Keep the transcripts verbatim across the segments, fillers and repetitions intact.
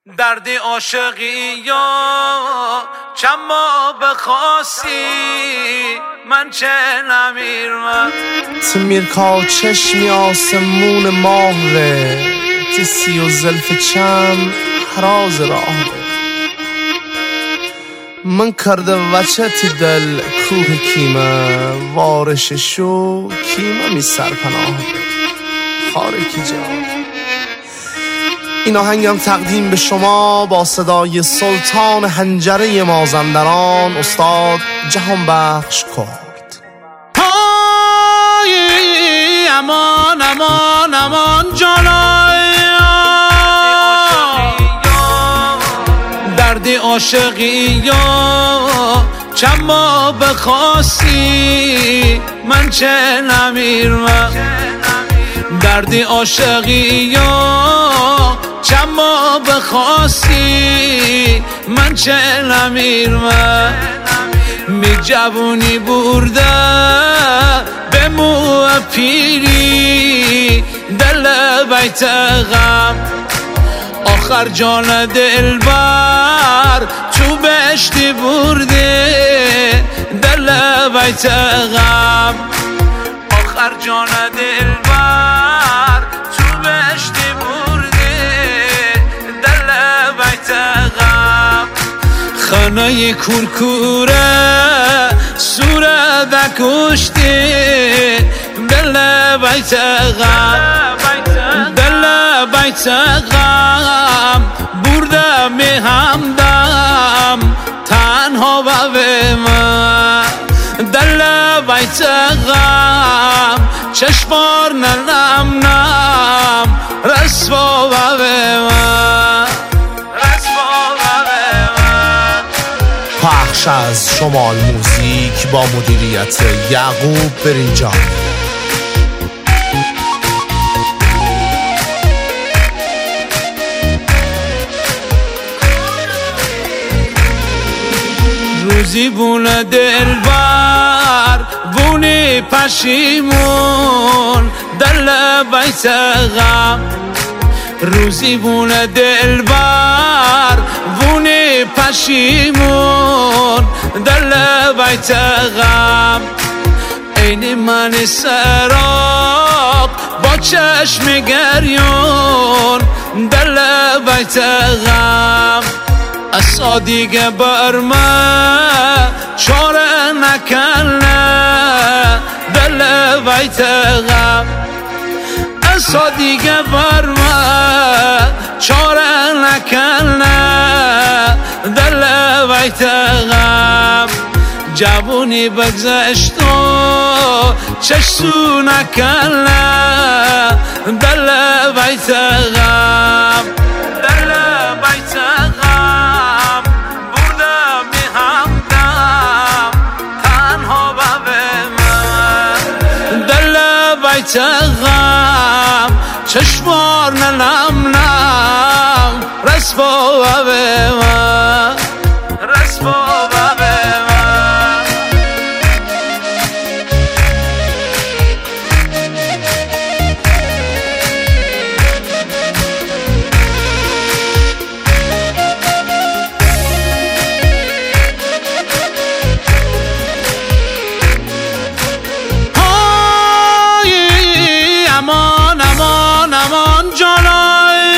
دردی عاشقی یا چما بخواستی من چه نمیر من تمیرکا چشمی آسمون ماهوه تسی و زلف چم حراز راهوه من کرده وچه تی دل کوه کیمه وارششو کیمه می سرپناهوه خاره کی جا این آهنگم تقدیم به شما با صدای سلطان حنجره مازندران استاد جهانبخش کرد. های امان امان امان جانای دردی عاشقی یا چما بخواستی من چه نمیر من دردی عاشقی یا چما بخواستی من چه نمیر من می جوونی برده به مو پیری دل بیت غم آخر جان دل بر تو بشتی برده دل بیت غم آخر جان دل بر تو بشتی برده دل بیت غم خانه کورکوره سوره دکشتی دل بیت غم دل بیت غم برده می همدم تنها و من دل بیت غم چشمار ننم نم رسوا و من رسوا و من پخش از شمال موزیک با مدیریت یعقوب برینجان. روزی بونه دل بر بونی پشیمون دل بیت غم روزی بونه دل بر بونی پشیمون دل بیت غم این من سراغ با چشم گریون دل بیت غم اصا دیگه بر من چاره نکنه دل بیت غم اصا دیگه بر من چاره نکنه دل بیت غم جوونی بگذشت و چشتو نکنه دل بیت غم دل بیت غم بردم می همدم تنها و به من دل بیت غم چشمار ننم نم رسوا و به من رسوا و به من های امان امان امان جانای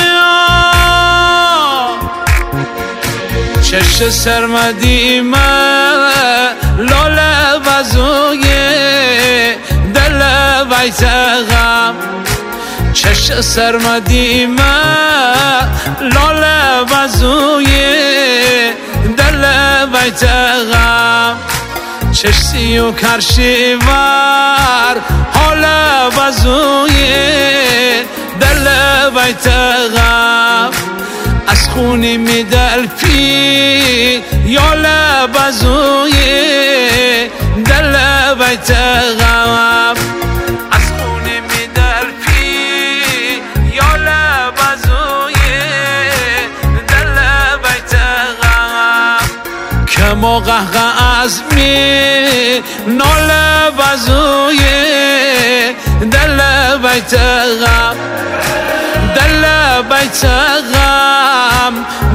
چش سرمدی من لاله وزوی دل بیت غم چش سرمدی من لاله وزوی دل بیت غم چشتی و کرشی ور حال وزوی دل بیت غم از خونی می دل پی یا لبزوی دل بیت غم از خونی می دل پی یا لبزوی دل بیت غم که ما قهقه از می نال بزوی دل بیت غم دل بیت غم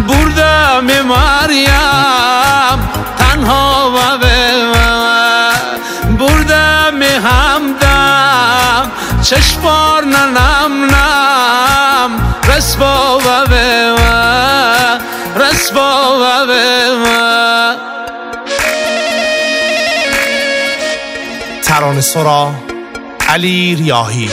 چشمار نم نم رسوا و به من رسوا و به من. ترانه سرا علی ریاحی.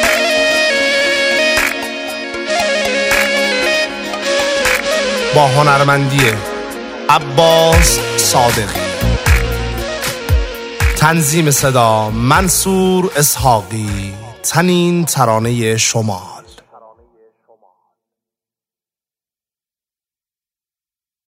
با هنرمندی عباس صادقی. تنظیم صدا منصور اسحاقی. تنین ترانه شما.